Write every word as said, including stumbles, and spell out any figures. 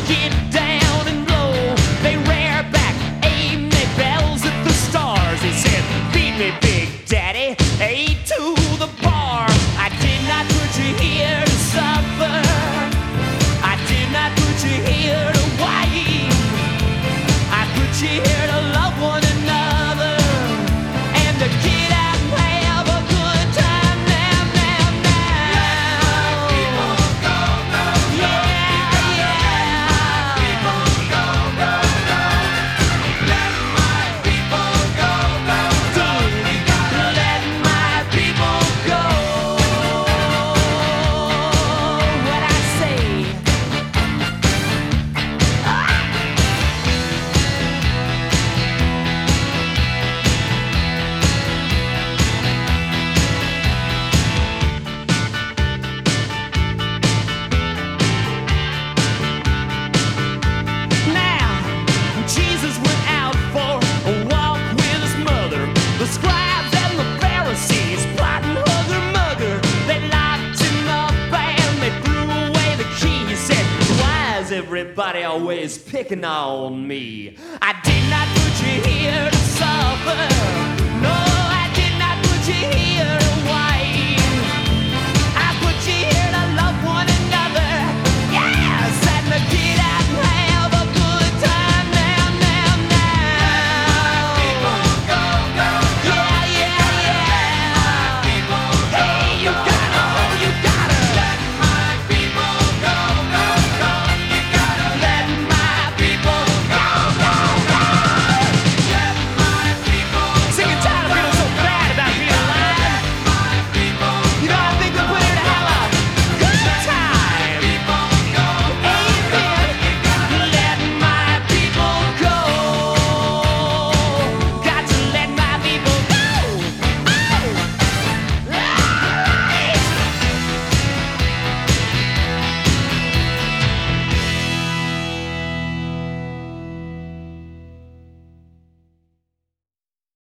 get down and low. They rear back, aim their bells at the stars. They said, feed me, Big Daddy, A to the bar. I did not put you here to suffer. I did not put you here to whine. I put you here to love one another and to get out and have a good time now, now, now. Let my people go, go, go. Yeah, yeah. People go, go, go. Let my people go, go, go. We gotta let my people go. What I say? Now, Jesus went out for a walk with his mother. The scribes and the Pharisees plotting hugger mugger. They locked him up and they threw away the key. He said, why is everybody always picking on me? I did not put you here to suffer.